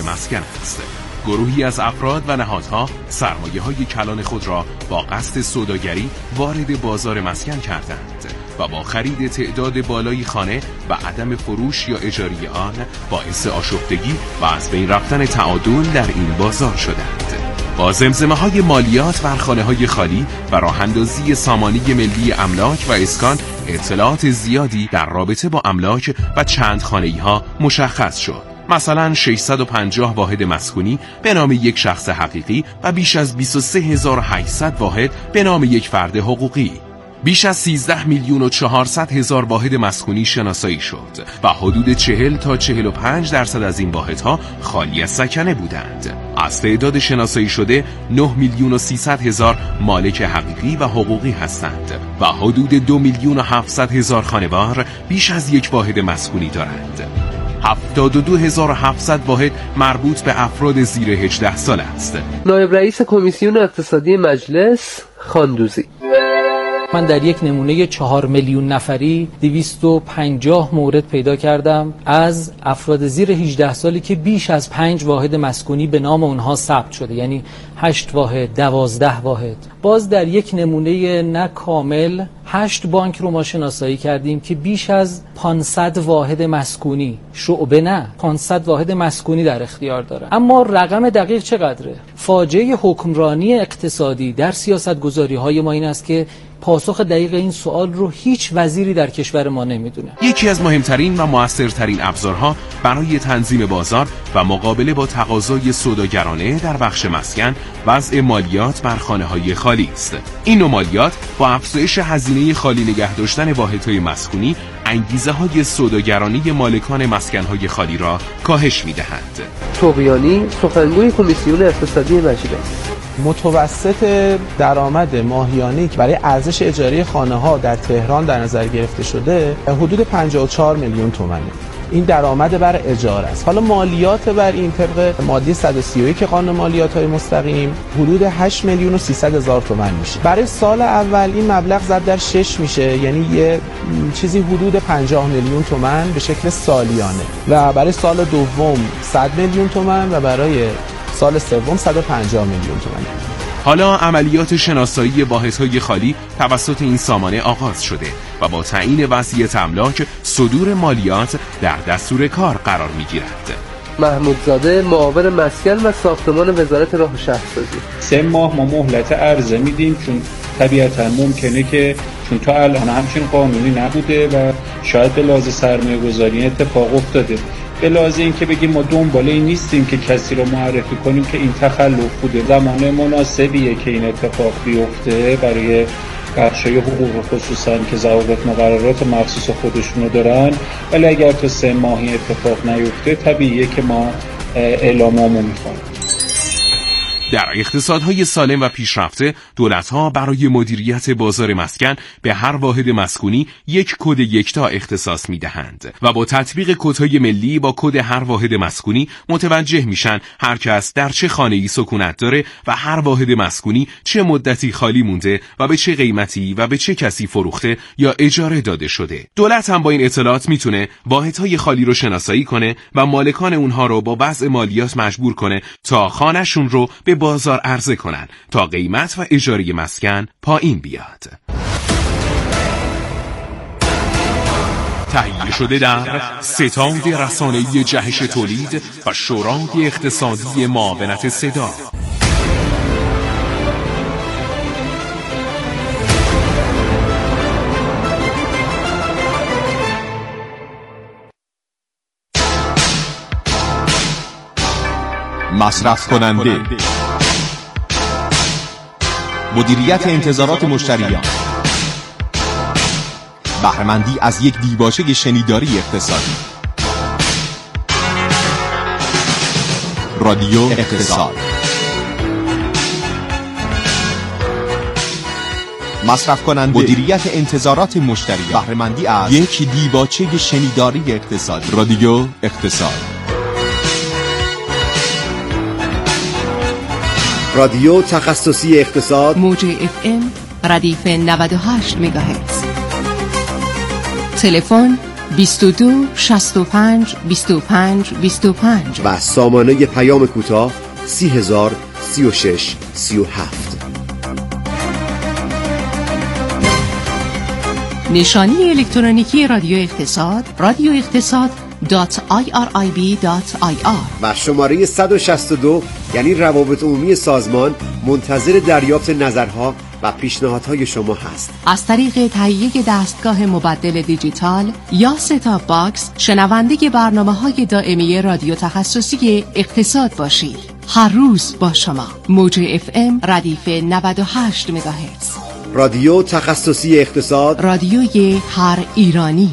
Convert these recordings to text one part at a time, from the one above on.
مسکن است. گروهی از افراد و نهادها سرمایه‌های کلان خود را با قصد سوداگری وارد بازار مسکن کردند و با خرید تعداد بالایی خانه و عدم فروش یا اجاره آن باعث آشفتگی و از بین رفتن تعادل در این بازار شدند. با زمزمه‌های مالیات بر خانه‌های خالی و راه‌اندازی سامانه ملی املاک و اسکان اطلاعات زیادی در رابطه با املاک و چند خانه‌ای‌ها مشخص شد. مثلا 650 واحد مسکونی به نام یک شخص حقیقی و بیش از 23800 واحد به نام یک فرد حقوقی. بیش از 13,400,000 واحد مسکونی شناسایی شد و حدود 40 تا 45% از این واحدها خالی از سکنه بودند. از تعداد شناسایی شده 9,300,000 مالک حقیقی و حقوقی هستند و حدود 2,700,000 خانوار بیش از یک واحد مسکونی دارند. 72,700 واحد مربوط به افراد زیر 18 سال است. نایب رئیس کمیسیون اقتصادی مجلس خاندوزی: من در یک نمونه 4 میلیون نفری 250 مورد پیدا کردم از افراد زیر 18 سالی که بیش از 5 واحد مسکونی به نام اونها ثبت شده، یعنی 8 واحد، 12 واحد. باز در یک نمونه نه کامل 8 بانک رو ما شناسایی کردیم که بیش از 500 واحد مسکونی، شعبه نه، 500 واحد مسکونی در اختیار داره. اما رقم دقیق چقدره؟ فاجعه حکمرانی اقتصادی در سیاست‌گذاری‌های ما این است که پاسخ دقیق این سوال رو هیچ وزیری در کشور ما نمیدونه. یکی از مهمترین و مؤثرترین ابزارها برای تنظیم بازار و مقابله با تقاضای سوداگرانه در بخش مسکن وضع مالیات بر خانه‌های خالی است. این نوع مالیات با افزایش هزینه خالی نگه داشتن واحدهای مسکونی انگیزه‌های سوداگرانی مالکان مسکن‌های خالی را کاهش می‌دهند. طغیانی، سخنگوی کمیسیون اقتصادی مجلس: متوسط درآمد ماهیانه‌ای که برای ارزش اجاره خانه‌ها در تهران در نظر گرفته شده حدود 54 میلیون تومانه. این درآمد بر اجاره است. حالا مالیات بر این طبق ماده 131 قانون مالیات‌های مستقیم حدود 8,300,000 تومان میشه. برای سال اول این مبلغ ضرب در 6 میشه، یعنی یه چیزی حدود 50 میلیون تومان به شکل سالیانه و برای سال دوم 100 میلیون تومان و برای سال سوم 150 میلیون تومان. حالا عملیات شناسایی واحدهای خالی توسط این سامانه آغاز شده و با تعیین وضعیت املاک صدور مالیات در دستور کار قرار می‌گیرد. محمودزاده، معاون مسکن و ساختمان وزارت راه و شهرسازی: 3 ماه ما مهلت عرضه میدیم، چون طبیعتاً ممکنه که چون تا الان همچین قانونی نبوده و شاید به لحاظ سرمایه‌گذاری اتفاق افتاده. به لحاظ این که بگیم ما دنبال این نیستیم که کسی رو معرفی کنیم که این تخلف بوده. زمان مناسبیه که این اتفاق بیفته برای بخشای حقوق خصوصا که ضوابط مقررات مخصوص خودشونو دارن، ولی اگر تا 3 ماهی اتفاق نیفته طبیعیه که ما اعلاممون می‌کنیم. در اقتصادهای سالم و پیشرفته دولت‌ها برای مدیریت بازار مسکن به هر واحد مسکونی یک کد یکتا اختصاص می‌دهند و با تطبیق کدهای ملی با کد هر واحد مسکونی متوجه میشن هر کس در چه خانه‌ای سکونت داره و هر واحد مسکونی چه مدتی خالی مونده و به چه قیمتی و به چه کسی فروخته یا اجاره داده شده. دولت هم با این اطلاعات میتونه واحدهای خالی رو شناسایی کنه و مالکان اونها رو با وضع مالیات مجبور کنه تا خانه‌شون رو به بازار عرضه کنن تا قیمت و اجاره مسکن پایین بیاد. تهیه شده در ستاد رسانه‌ای جهش تولید و شورای اقتصادی معاونت صدا. مصرف کننده، مدیریت انتظارات مشتریان، بهره‌مندی از یک دیباچه شنیداری اقتصادی. رادیو اقتصاد. مصرف کننده، مدیریت انتظارات مشتریان، بهره‌مندی از یک دیباچه شنیداری اقتصادی. رادیو اقتصاد. رادیو تخصصی اقتصاد، موج FM ردیف 98 مگاهرتز. تلفن 22 65 25 25 و سامانه پیام کوتاه 30,000 36 37. نشانی الکترونیکی رادیو اقتصاد radioiqtasad.irib.ir و شماره 162 یعنی روابط عمومی سازمان منتظر دریافت نظرها و پیشنهادهای شما هست. از طریق تهیه دستگاه مبدل دیجیتال یا ستاپ باکس شنونده برنامه‌های دائمی رادیو تخصصی اقتصاد باشید. هر روز با شما. موج FM ردیف 98 مگاهرتز. رادیو تخصصی اقتصاد، رادیوی هر ایرانی.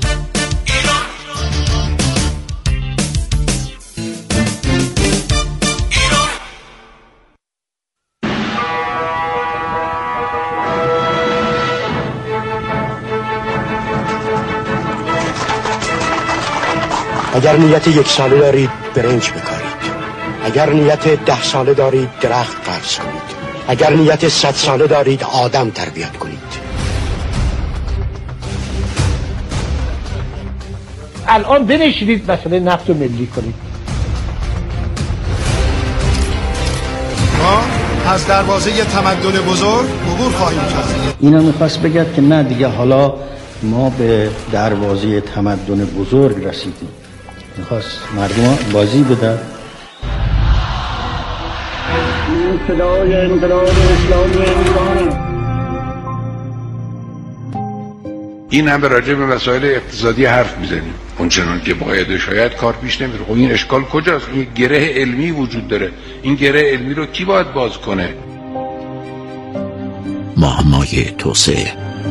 اگر نیت 1 ساله دارید برنج بکارید، اگر نیت 10 ساله دارید درخت قرض کنید، اگر نیت 100 ساله دارید آدم تربیت کنید. الان بنشینید مسئله نفت رو ملی کنید. ما از دروازه تمدن بزرگ عبور خواهیم کرد. اینا میخواست بگد که نه دیگه حالا ما به دروازه تمدن بزرگ رسیدیم. میخواست مردم بازی بدن. صدای انقلاب اسلامی ایران. این همه راجع به مسائل اقتصادی حرف میزنیم، اونچنان که باید شاید کار پیش نمیره. خب این اشکال کجاست؟ این گره علمی وجود داره. این گره علمی رو کی باید باز کنه؟ معمای توسعه.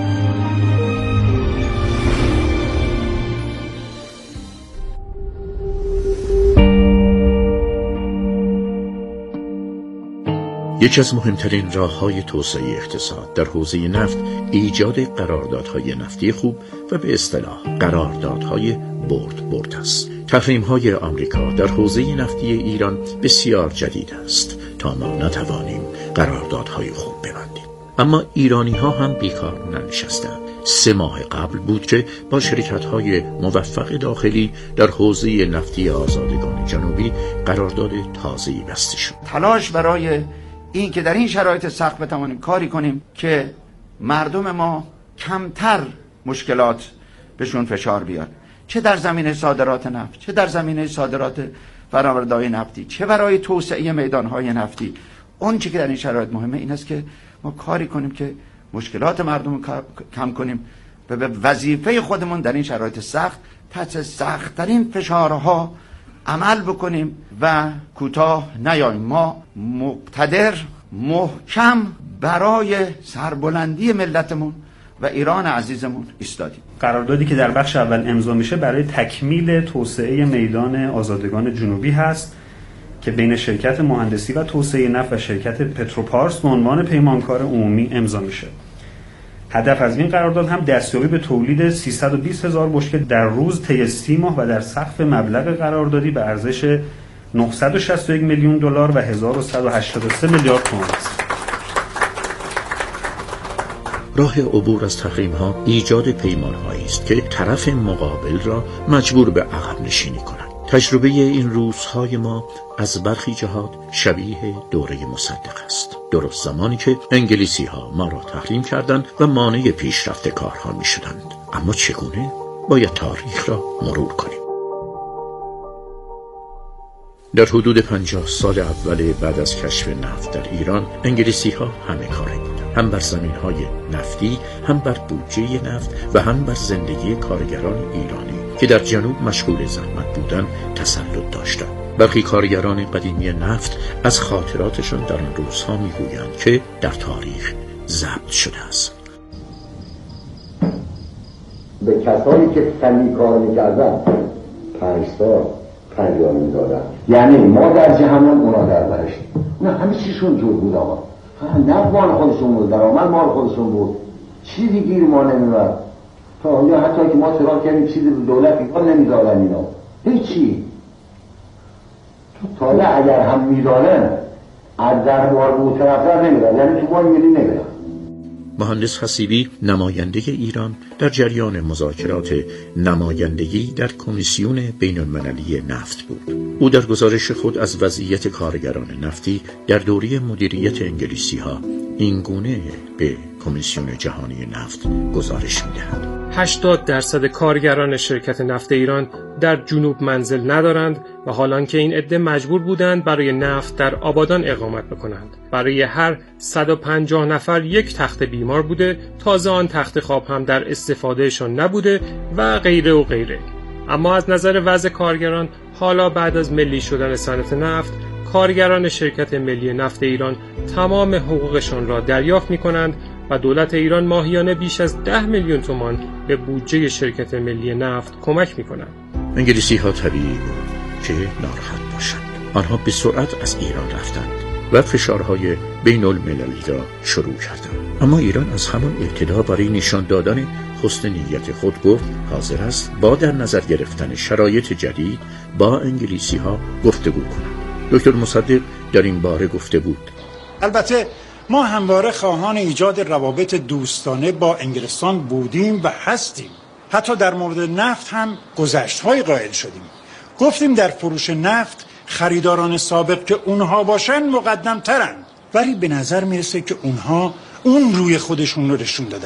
یکی از مهمترین راه‌های توسعه اقتصاد در حوزه نفت ایجاد قراردادهای نفتی خوب و به اصطلاح قراردادهای برد است. تحریم‌های آمریکا در حوزه نفتی ایران بسیار جدید است تا ما نتوانیم قراردادهای خوب ببندیم. اما ایرانی‌ها هم بیکار ننشستند. 3 ماه قبل بود که با شرکت‌های موفق داخلی در حوزه نفتی آزادگان جنوبی قرارداد تازه‌ای بسته شد. تلاش برای این که در این شرایط سخت بتوانیم کاری کنیم که مردم ما کمتر مشکلات بهشون فشار بیاد، چه در زمینه صادرات نفت، چه در زمینه صادرات فرآورده‌های نفتی، چه برای توسعه میدان‌های نفتی. اون چیزی که در این شرایط مهمه این است که ما کاری کنیم که مشکلات مردم کم کنیم و به وظیفه خودمون در این شرایط سخت تحت سخت‌ترین فشارها عمل بکنیم و کوتاه نیاییم. ما مقتدر محکم برای سربلندی ملتمون و ایران عزیزمون ایستادیم. قراردادی که در بخش اول امضا میشه برای تکمیل توسعه میدان آزادگان جنوبی هست که بین شرکت مهندسی و توسعه نفت و شرکت پتروپارس به عنوان پیمانکار عمومی امضا میشه. هدف از این قرارداد هم دستیابی به تولید 320,000 بشکه در روز طی 30 ماه و در سقف مبلغ قراردادی به ارزش 961 میلیون دلار و 1183 میلیارد تومان است. راه عبور از تحریم‌ها ایجاد پیمان‌هایی است که طرف مقابل را مجبور به عقب نشینی کند. تجربه این روزهای ما از برخی جهات شبیه دوره مصدق است. درست زمانی که انگلیسی‌ها ما را تحریم کردند و مانع پیشرفت کارها می‌شدند. اما چگونه؟ باید تاریخ را مرور کنیم. در حدود 50 سال اول بعد از کشف نفت در ایران انگلیسی‌ها همه کاره بودند. هم بر زمین‌های نفتی، هم بر بودجه نفت و هم بر زندگی کارگران ایرانی که در جنوب مشغول زحمت بودند تسلط داشتند. برخی کارگران قدیمی نفت از خاطراتشان در آن روزها میگویند که در تاریخ ضبط شده است. به کسانی که فنی کار می‌کردن 5 سال 50 می‌دادن، یعنی ما در جهنم اونا در بهشت. نه همه چیشون جور بود آقا، نه مال خودشون بود، درآمد مال خودشون بود، چیزی گیر ما نمی‌اومد. تا حتی که ما سراغ کردیم چیزی به دولت نمی‌دادن اینا، هیچی. تازه اگر هم می‌دادن از دربار بود طرفدار نمی‌دادن، یعنی تو مال ملی نمی‌دادن. مهندس حسیبی نماینده ایران در جریان مذاکرات نمایندگی در کمیسیون بین‌المللی نفت بود. او در گزارش خود از وضعیت کارگران نفتی در دوره مدیریت انگلیسی‌ها این گونه به کمیسیون جهانی نفت گزارش می‌دهد: 80% کارگران شرکت نفت ایران در جنوب منزل ندارند و حالان که این عده مجبور بودند برای نفت در آبادان اقامت بکنند. برای هر 150 نفر یک تخت بیمار بوده، تازه آن تخت خواب هم در استفادهشان نبوده و غیره و غیره. اما از نظر وضع کارگران، حالا بعد از ملی شدن صنعت نفت، کارگران شرکت ملی نفت ایران تمام حقوقشان را دریافت می‌کنند و دولت ایران ماهیانه بیش از 10 میلیون تومان به بودجه شرکت ملی نفت کمک می‌کنند. انگلیسی‌ها طبیعی بود که ناراحت باشند. آنها به سرعت از ایران رفتند و فشارهای بین‌المللی را شروع کردند. اما ایران از همان ابتدا برای نشان دادن حسن نیت خود گفت حاضر است با در نظر گرفتن شرایط جدید با انگلیسی‌ها گفتگو کند. دکتر مصدق در این باره گفته بود: البته ما همواره خواهان ایجاد روابط دوستانه با انگلستان بودیم و هستیم. حتی در مورد نفت هم گذشت‌های قائل شدیم. گفتیم در فروش نفت خریداران سابق که اونها باشن مقدم ترن، ولی به نظر میرسه که اونها اون روی خودشون رو نشون دادن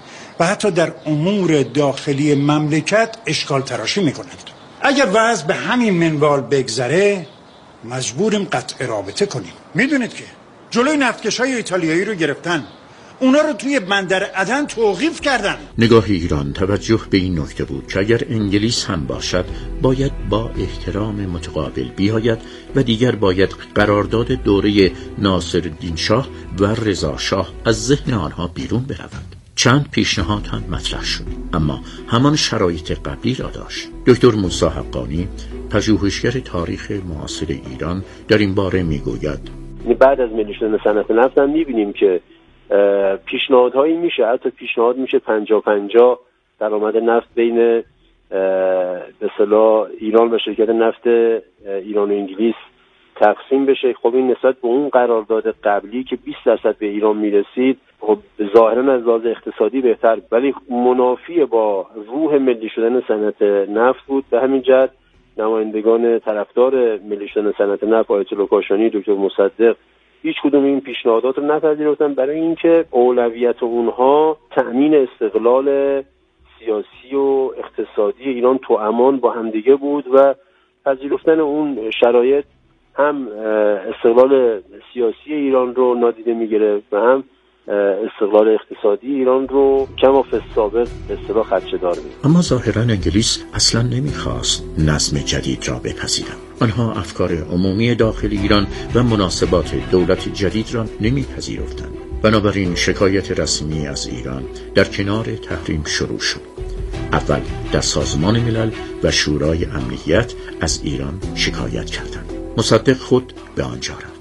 و حتی در امور داخلی مملکت اشکال تراشی میکنند. اگر وضع به همین منوال بگذره مجبوریم قطع رابطه کنیم. میدونید که جلوی نفتکشای ایتالیایی رو گرفتن، اونا رو توی بندر عدن توقیف کردن. نگاه ایران توجه به این نکته بود که اگر انگلیس هم باشد باید با احترام متقابل بیاید و دیگر باید قرارداد دوره ناصرالدین شاه و رضا شاه از ذهن آنها بیرون برود. چند پیشنهاد هم مطرح شد، اما همان شرایط قبلی را داشت. دکتر موسی حقانی، پژوهشگر تاریخ معاصر ایران، در این باره میگوید: بعد از ملی شدن صنعت نفت هم میبینیم که پیشنهادهایی میشه، حتی پیشنهاد میشه 50-50 درآمد نفت بین به اصطلاح ایران و شرکت نفت ایران و انگلیس تقسیم بشه. خب این نسبت به اون قرارداد قبلی که 20% به ایران میرسید، خب ظاهرا از لحاظ اقتصادی بهتر، ولی منافی با روح ملی شدن صنعت نفت بود. به همین جهت نمایندگان طرفدار ملی شدن صنعت نفت، آیت الله کاشانی، دکتر مصدق، هیچ کدوم این پیشنهادات رو نپذیرفتن، برای اینکه اولویت اونها تأمین استقلال سیاسی و اقتصادی ایران تو امان با همدیگه بود و پذیرفتن اون شرایط هم استقلال سیاسی ایران رو نادیده میگیره و هم استقلال اقتصادی ایران رو کما فی السابق به اصطلاح خدشه‌دار می‌کنه. اما ظاهراً انگلیس اصلاً نمی‌خواست نظم جدید را بپذیرد. آنها افکار عمومی داخل ایران و مناسبات دولت جدید را نمی‌پذیرفتند. بنابراین شکایت رسمی از ایران در کنار تحریم شروع شد. اول در سازمان ملل و شورای امنیت از ایران شکایت کردند. مصدق خود به آنجا رفت.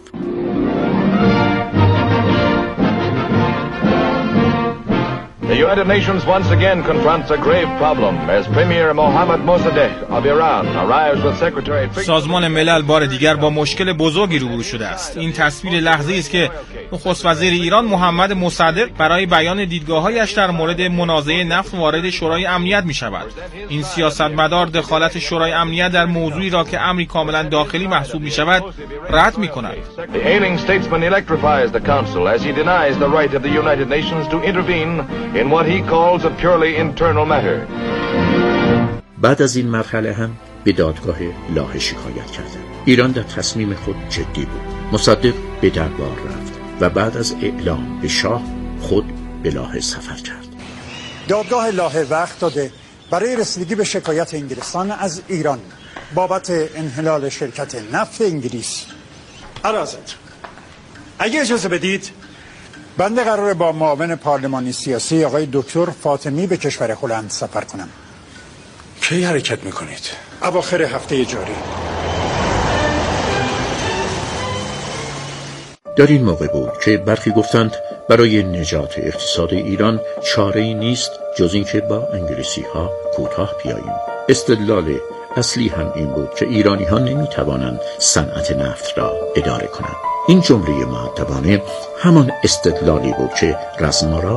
The United Nations once again confronts a grave problem as Premier Mohammad Mossadegh of Iran arrives with Secretary. سازمان ملل بار دیگر با مشکل بزرگی روبرو شده است. این تصویر لحظه‌ای است که نخست وزیر ایران محمد مصدق برای بیان دیدگاه‌هایش در مورد منازعه نفت وارد شورای امنیت می‌شود. این سیاستمدار دخالت شورای امنیت در موضوعی را که امری کاملا داخلی محسوب می‌شود رد می‌کند. The ailing statesman electrifies the council as he denies the right of the United Nations to intervene in what he calls a purely internal matter. بعد از این مرحله هم به دادگاه لاهه شکایت کردند. ایران در تصمیم خود جدی بود. مصدق به دربار رفت و بعد از اعلام به شاه خود به لاهه سفر کرد. دادگاه لاهه وقت داده برای رسیدگی به شکایت انگلستان از ایران بابت انحلال شرکت نفت انگلیس. عرضت اگه اجازه بدید بنده قراره با معاون پارلمانی سیاسی آقای دکتر فاطمی به کشور هلند سفر کنم. کی حرکت میکنید؟ اواخر هفته جاری. در این موقع بود که برخی گفتند برای نجات اقتصاد ایران چاره‌ای نیست جز اینکه با انگلیسی‌ها کوتاه بیاییم. استدلال اصلی هم این بود که ایرانی‌ها نمی‌توانند صنعت نفت را اداره کنند. این جمله مؤدبانه همان استدلالی بود که رزمارا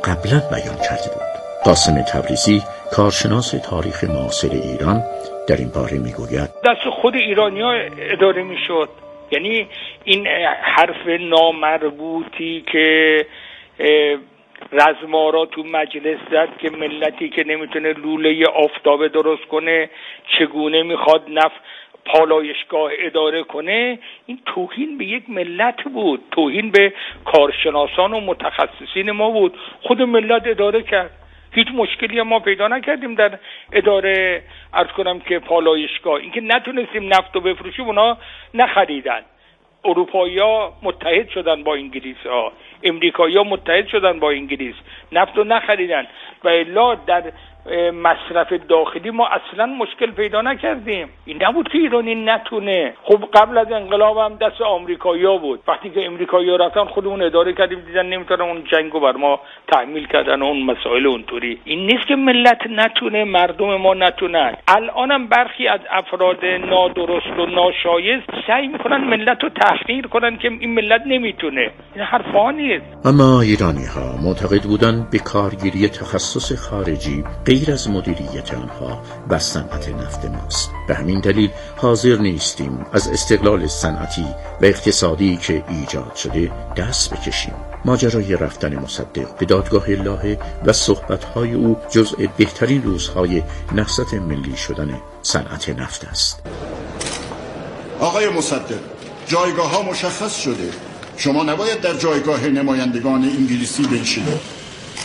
قبلا بیان کرده بود. قاسم تبریزی، کارشناس تاریخ معاصر ایران، در این باره میگوید دست خود ایرانی‌ها اداره میشد. یعنی این حرف نامربوطی که رزمارا تو مجلس زد که ملتی که نمیتونه لوله آفتابه درست کنه چگونه میخواد پالایشگاه اداره کنه، این توهین به یک ملت بود، توهین به کارشناسان و متخصصین ما بود. خود ملت اداره کرد، هیچ مشکلی ما پیدا نکردیم در اداره عرض کنم که پالایشگاه. اینکه نتونستیم نفت رو بفروشیم اونا نخریدن. اروپایی‌ها متحد شدن با انگلیس‌ها، امریکایی‌ها متحد شدن با انگلیس، نفت رو نخریدن و الا در مصرف داخلی ما اصلا مشکل پیدا نکردیم. این نبود که ایرانی نتونه. خب قبل از انقلاب هم دست آمریکایی‌ها بود. وقتی که امریکایی‌ها رفتن خودمون اداره کردیم، دیدن نمیتونن اون جنگو بر ما تحمیل کردن و اون مسائل اونطوری. این نیست که ملت نتونه، مردم ما نتونن. الانم برخی از افراد نادرست و ناشایست سعی میکنن ملت رو تحقیر کنن که این ملت نمیتونه. این حرفا نیست. اما ایرانی‌ها معتقد بودند به کارگیری تخصص خارجی غیر از مدیریت آنها و صنعت نفت ماست. به همین دلیل حاضر نیستیم از استقلال صنعتی و اقتصادی که ایجاد شده دست بکشیم. ماجرای رفتن مصدق به دادگاه لاهه و صحبت‌های او جزء بهترین روزهای نهضت ملی شدن صنعت نفت است. آقای مصدق، جایگاه ها مشخص شده. شما نباید در جایگاه نمایندگان انگلیسی بنشینید.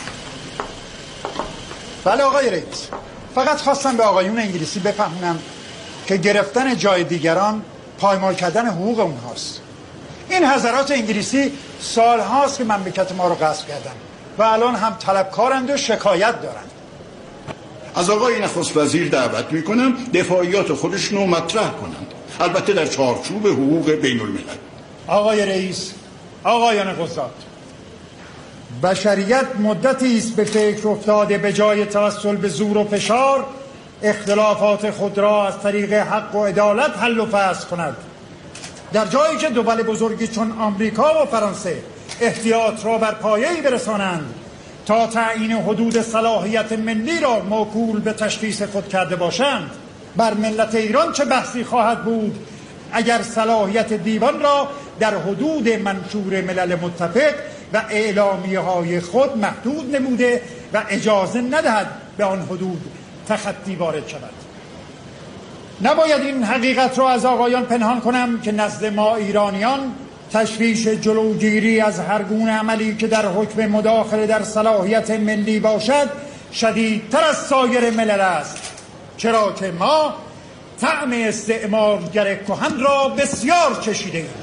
بله آقای رئیس، فقط خواستم به آقایون انگلیسی بفهمونم که گرفتن جای دیگران پایمال کردن حقوق اونهاست. این حضرات انگلیسی سالهاست که مملکت ما رو غصب کردن و الان هم طلبکارند و شکایت دارند. از آقای نخست وزیر دعوت میکنم دفاعیات خودشون رو مطرح کنند، البته در چارچوب حقوق بین الملل. آقای رئیس، آقایان قضات، بشریت مدتی است به فکر افتاده به جای توسل به زور و فشار اختلافات خود را از طریق حق و عدالت حل و فصل کند. در جایی که دول بزرگی چون آمریکا و فرانسه احتیاط را بر پایه‌ای برسانند تا تعیین حدود صلاحیت ملی را موکول به تشخیص خود کرده باشند، بر ملت ایران چه بحثی خواهد بود اگر صلاحیت دیوان را در حدود منشور ملل متفق و اعلامیه‌های خود محدود نموده و اجازه ندهد به آن حدود تخطی وارد شود. نباید این حقیقت را از آقایان پنهان کنم که نزد ما ایرانیان تشویش جلوگیری از هر گونه عملی که در حکم مداخله در صلاحیت ملی باشد شدیدتر از سایر ملل است، چرا که ما طعم استعمارگر کهن را بسیار چشیده ایم.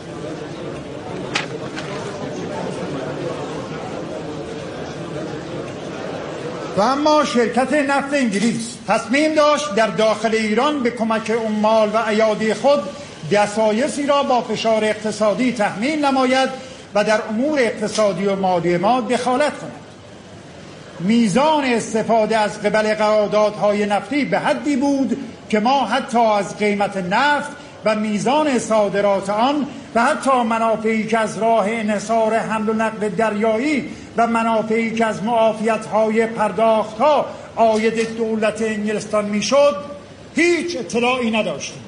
و اما شرکت نفت انگلیس تصمیم داشت در داخل ایران به کمک عمال و ایادی خود دسایسی را با فشار اقتصادی تحمیل نماید و در امور اقتصادی و مالی ما دخالت کند. میزان استفاده از قبل قراردادهای نفتی به حدی بود که ما حتی از قیمت نفت و میزان صادرات آن و حتی منافعی که از راه انحصار حمل و نقل دریایی و منافعی که از معافیت‌های پرداخت‌ها عاید دولت انگلستان میشد هیچ اطلاعی نداشتیم.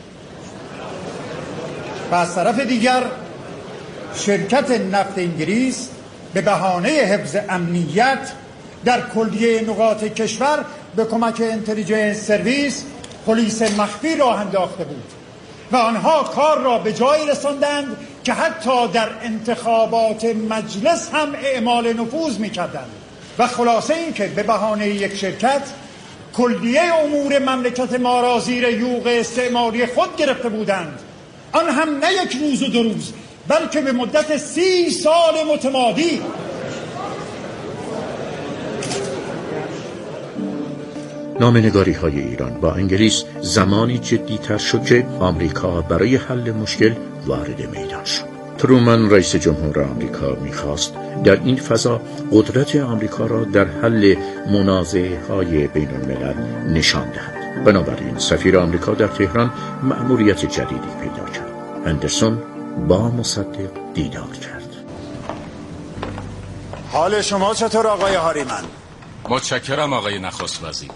و از طرف دیگر شرکت نفت انگلیس به بهانه حفظ امنیت در کلیه نقاط کشور به کمک اینتلیجنس سرویس پلیس مخفی راه انداخته بود و آنها کار را به جایی رساندند که حتی در انتخابات مجلس هم اعمال نفوذ می‌کردند. و خلاصه این که به بهانه یک شرکت کلیه امور مملکت ما را زیر یوغ استعماری خود گرفته بودند، آن هم نه یک روز و 2 روز بلکه به مدت 30 سال متمادی. نامه‌نگاری‌های ایران با انگلیس زمانی جدی‌تر شد که آمریکا برای حل مشکل وارد میدان شد. ترومن رئیس جمهور آمریکا می‌خواست در این فضا قدرت آمریکا را در حل منازعه‌های بین‌الملل نشان دهد. بنابراین سفیر آمریکا در تهران مأموریت جدیدی پیدا کرد. اندرسون با مصدق دیدار کرد. حال شما چطور آقای هاریمن؟ متشکرم آقای نخست وزیر.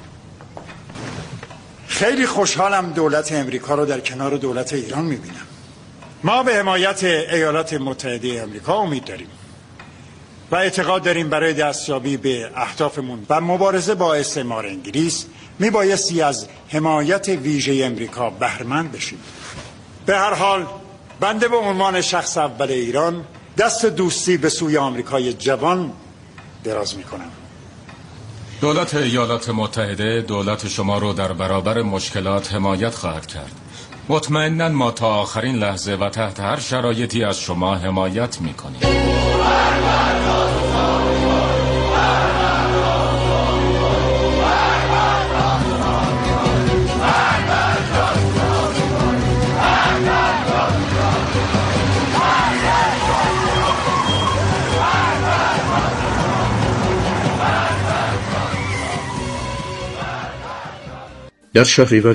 خیلی خوشحالم دولت امریکا رو در کنار دولت ایران میبینم. ما به حمایت ایالات متحده امریکا امید داریم و اعتقاد داریم برای دستیابی به اهدافمون و مبارزه با استعمار انگلیس میبایستی از حمایت ویژه امریکا بهره‌مند بشیم. به هر حال بنده به عنوان شخص اول ایران دست دوستی به سوی آمریکای جوان دراز میکنم. دولت ایالات متحده دولت شما رو در برابر مشکلات حمایت خواهد کرد. مطمئناً ما تا آخرین لحظه و تحت هر شرایطی از شما حمایت میکنیم. در شهریور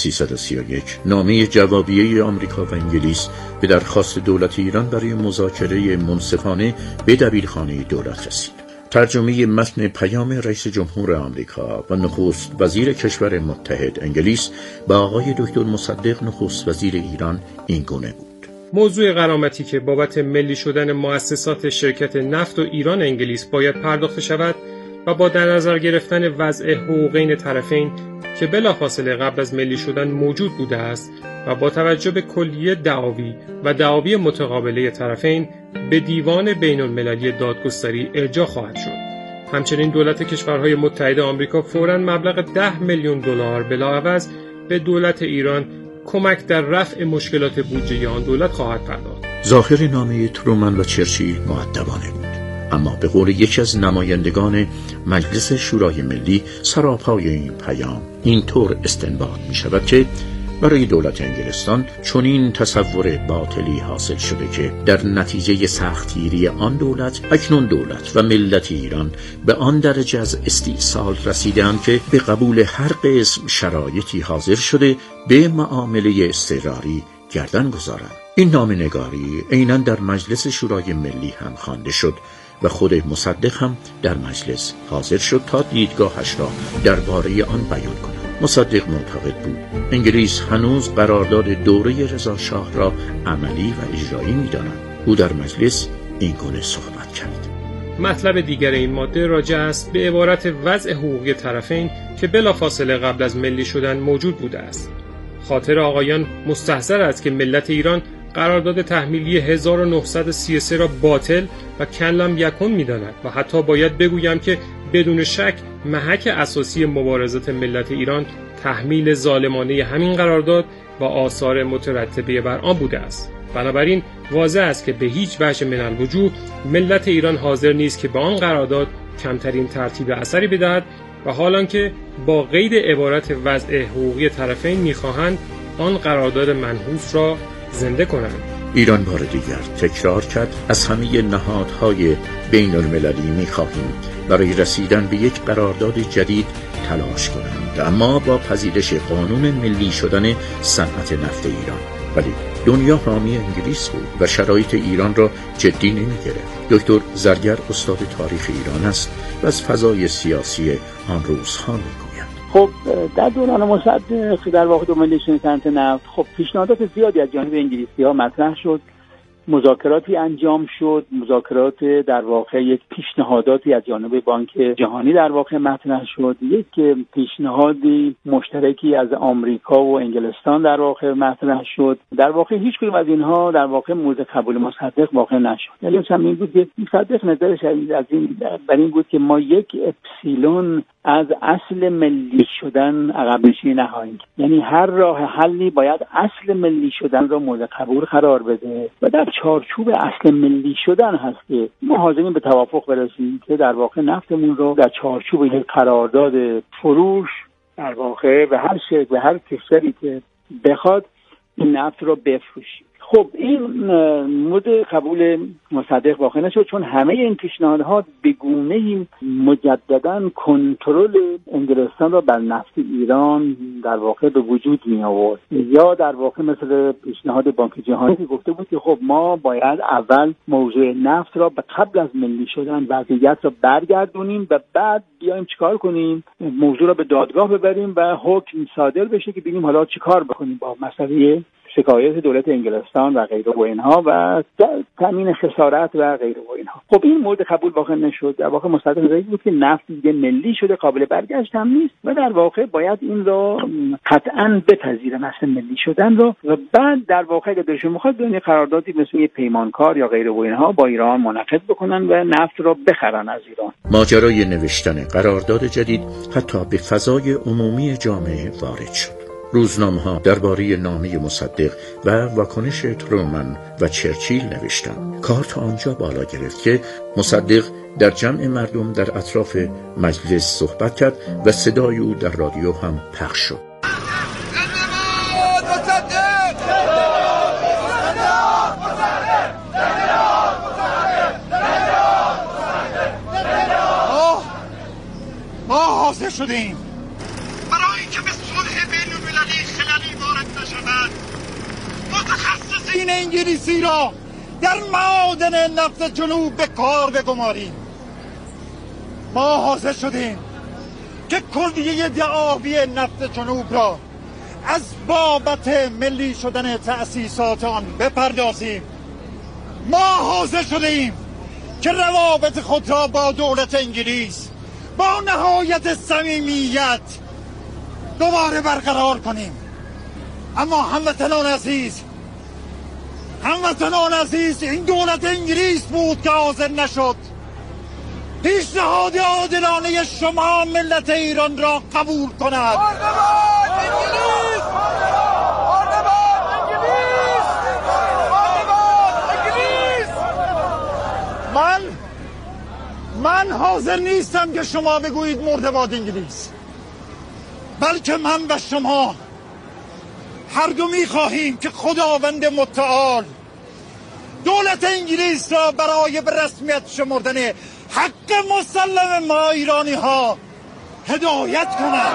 1331 نامه جوابیه آمریکا و انگلیس به درخواست دولت ایران برای مذاکره منصفانه به دبیرخانه دولت رسید. ترجمه متن پیام رئیس جمهور آمریکا و نخست وزیر کشور متحد انگلیس با آقای دکتر مصدق نخست وزیر ایران این گونه بود: موضوع غرامتی که بابت ملی شدن مؤسسات شرکت نفت و ایران انگلیس باید پرداخت شود و با در نظر گرفتن وضع حقوقین طرفین که بلافاصله قبل از ملی شدن موجود بوده است و با توجه به کلیه دعاوی و دعاوی متقابله طرفین به دیوان بین المللی دادگستری ارجاع خواهد شد. همچنین دولت کشورهای متحد آمریکا فوراً مبلغ 10 میلیون دلار بلاعوض به دولت ایران کمک در رفع مشکلات بودجه آن دولت خواهد پرداخت. ظاهر نامه ترومن و چرچیل مؤدبانه بود، اما به قول یکی از نمایندگان مجلس شورای ملی سراپای این پیام اینطور استنباط می شود که برای دولت انگلستان چنین تصور باطلی حاصل شده که در نتیجه سختگیری آن دولت اکنون دولت و ملت ایران به آن درجه از استیصال رسیدند که به قبول هر قسم شرایطی حاضر شده به معامله اضطراری گردن گذارند. این نامه‌نگاری عیناً در مجلس شورای ملی هم خوانده شد و خود مصدق هم در مجلس حاضر شد تا دیدگاهش را درباره آن بیان کند. مصدق معتقد بود انگلیس هنوز قرارداد دوره رضا شاه را عملی و اجرایی می‌داند. او در مجلس این گونه صحبت کرد: مطلب دیگر این ماده راجع است به عبارت وضع حقوقی طرفین که بلافاصله قبل از ملی شدن موجود بوده است. خاطر آقایان مستحضر است که ملت ایران قرارداد تحمیلی 1933 را باطل و کلم یکن می‌داند و حتی باید بگویم که بدون شک محک اساسی مبارزات ملت ایران تحمیل ظالمانه همین قرارداد و آثار مترتبه بر آن بوده است. بنابراین واضح است که به هیچ وجه من الوجوه ملت ایران حاضر نیست که به آن قرارداد کمترین ترتیب اثری بدهد و حالان که با قید عبارت وضع حقوقی طرفین می‌خواهند آن قرارداد منحوس را زنده کنند. ایران بار دیگر تکرار کرد از همه نهادهای بین المللی می‌خواهیم برای رسیدن به یک قرارداد جدید تلاش کنند، اما با پذیرش قانون ملی شدن صنعت نفت ایران. ولی دنیا حامی انگلیس بود و شرایط ایران را جدی نمی‌گرفت. دکتر زرگر استاد تاریخ ایران است و از فضای سیاسی آن روزها می‌گوید. خب در دوران مصدق در واقع ملی شدن صنعت نفت خب پیشنهادات زیادی از جانب انگلیسی‌ها مطرح شد، مذاکراتی انجام شد، مذاکرات در واقع یک پیشنهاداتی از جانب بانک جهانی در واقع مطرح شد، یک پیشنهادی مشترکی از آمریکا و انگلستان در واقع مطرح شد. در واقع هیچ کدوم از اینها در واقع مورد قبول مصدق واقع نشد. یعنی مثلا این بود که مصدق نظرش از این بر این بود که ما یک اپسیلون از اصل ملی شدن عقب نشینی نخواهیم. یعنی هر راه حلی باید اصل ملی شدن را مورد قبول قرار بده و در چارچوب اصل ملی شدن هست که ما حاضریم به توافق برسیم که در واقع نفتمون رو در چارچوب یک قرارداد فروش در واقع به هر شکل به هر کشوری که بخواد این نفت رو بفروشیم. خب این مورد قبول مصدق واقع نشد، چون همه این پیشنهادها به گونه‌ای مجددا کنترل انگلستان را بر نفت ایران در واقع به وجود می آورد. یا در واقع مثل پیشنهاد بانک جهانی که گفته بود که خب ما باید اول موضوع نفت را به قبل از ملی شدن وضعیت را برگردونیم و بعد بیایم چیکار کنیم، موضوع را به دادگاه ببریم و حکم صادر بشه که ببینیم حالا چیکار بکنیم با مسئله شکایت دولت انگلستان و غیره و اینها و تامین خسارت و غیره و اینها. خب این مورد قبول واقع نشد. در واقع مصدق رأی بود که نفت دیگه ملی شده، قابل برگشت هم نیست و در واقع باید این را قطعاً بپذیره، مثلا ملی شدن رو، و بعد در واقع اگه دلشون میخواد دنیا قراردادی مثل یه پیمانکار یا غیره و اینها با ایران منعقد بکنن و نفت رو بخرن از ایران. ماجرای نوشتن قرارداد جدید حتی به فضای عمومی جامعه وارد شد. روزنامه‌ها درباره نامه مصدق و واکنش ترومن و چرچیل نوشتند. کار تا آنجا بالا گرفت که مصدق در جمع مردم در اطراف مجلس صحبت کرد و صدای او در رادیو هم پخش شد. ما حاضر شدیم برای که به صلح بین‌المللی خللی وارد نشود متخصصین انگلیسی را در معادن نفت جنوب به کار بگماریم. ما حاضر شدیم که کلیه دعاوی نفت جنوب را از بابت ملی شدن تأسیسات آن بپردازیم. ما حاضر شدیم که روابط خود را با دولت انگلیس با نهایت صمیمیت دوباره برقرار کنیم. اما هموطنان عزیز این دولت انگلیس بود که حاضر نشد پیشنهاد عادلانه شما ملت ایران را قبول کند. من حاضر نیستم که شما بگویید مرده باد انگلیس، بلکه من و شما هر دو می‌خواهیم که خداوند متعال دولت انگلیس را برای به رسمیت شمردن حق مسلم ما ایرانی ها هدایت کند.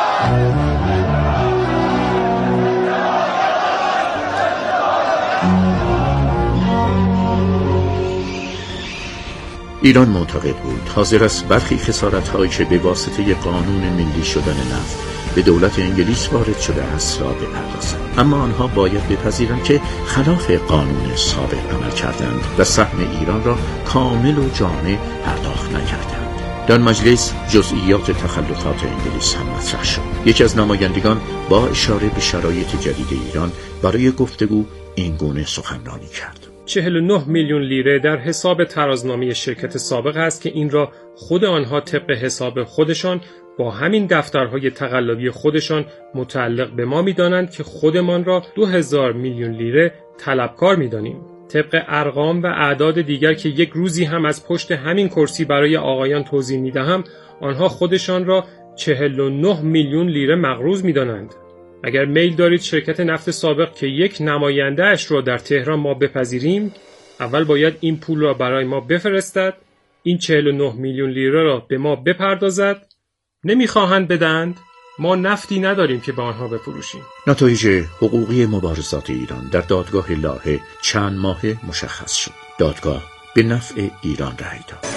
ایران معتقد بود حاضر است برخی خسارت‌هایی که به واسطه قانون ملی شدن نفت به دولت انگلیس وارد شده است را بپردازند، اما آنها باید بپذیرند که خلاف قانون سابق عمل کردند و سهم ایران را کامل و جامع پرداخت نکردند. در مجلس جزئیات تخلفات انگلیس هم مطرح شد. یکی از نمایندگان با اشاره به شرایط جدید ایران برای گفتگو این گونه سخنرانی کرد: 49 میلیون لیره در حساب ترازنامه شرکت سابق است که این را خود آنها طبق حساب خودشان با همین دفترهای تقلبی خودشان متعلق به ما می‌دانند که خودمان را 2000 میلیون لیره طلبکار می‌دانیم. طبق ارقام و اعداد دیگر که یک روزی هم از پشت همین کرسی برای آقایان توضیح می‌دهم، آنها خودشان را 49 میلیون لیره مقروض می‌دانند. اگر میل دارید شرکت نفت سابق که یک نماینده اش را در تهران ما بپذیریم، اول باید این پول را برای ما بفرستد، این 49 میلیون لیره را به ما بپردازد. نمیخواهند بدند، ما نفتی نداریم که به آنها بفروشیم. نتایج حقوقی مبارزات ایران در دادگاه لاهه چند ماهه مشخص شد. دادگاه به نفع ایران رأی داد.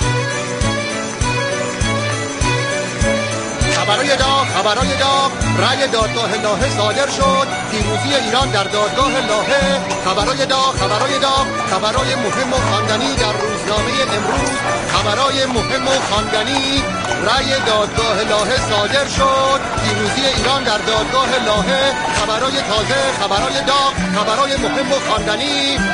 خبرای داغ رأی دادگاه لاهه صادر شد. پیروزی ایران در دادگاه لاهه. خبرای داغ خبرای مهم و خواندنی در روزنامه امروز. خبرای مهم و خواندنی رأی دادگاه لاهه صادر شد. پیروزی ایران در دادگاه لاهه. خبرای تازه، خبرای داغ، خبرای مهم و خواندنی.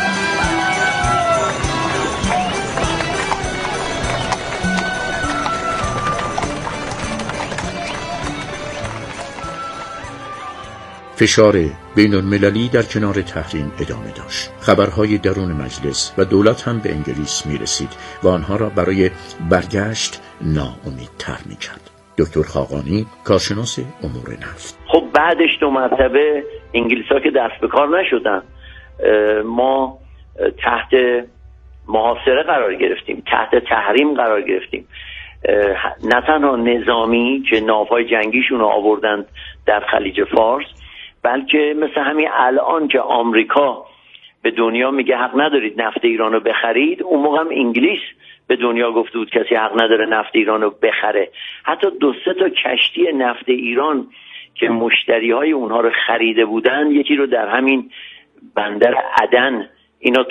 فشار بین المللی در کنار تحریم ادامه داشت. خبرهای درون مجلس و دولت هم به انگلیس می رسید و آنها را برای برگشت ناامیدتر می کرد. دکتر خاقانی، کارشناس امور نفت: خب بعدش 2 مرتبه انگلیس‌ها که دست به کار نشدن ما تحت محاصره قرار گرفتیم، تحت تحریم قرار گرفتیم. نه تنها نظامی که ناوهای جنگیشون رو آوردند در خلیج فارس، بلکه مثل همین الان که آمریکا به دنیا میگه حق ندارید نفت ایران رو بخرید، اون موقع هم انگلیس به دنیا گفته بود کسی حق نداره نفت ایران رو بخره. حتی 2-3 تا کشتی نفت ایران که مشتری های اونها رو خریده بودن، یکی رو در همین بندر عدن اینا